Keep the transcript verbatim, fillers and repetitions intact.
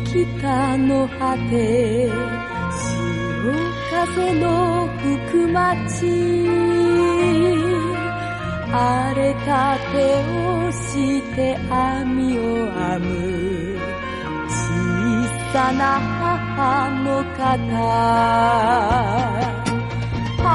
北の果て、潮風の吹く街、荒れた手をして網を編む小さな母の肩。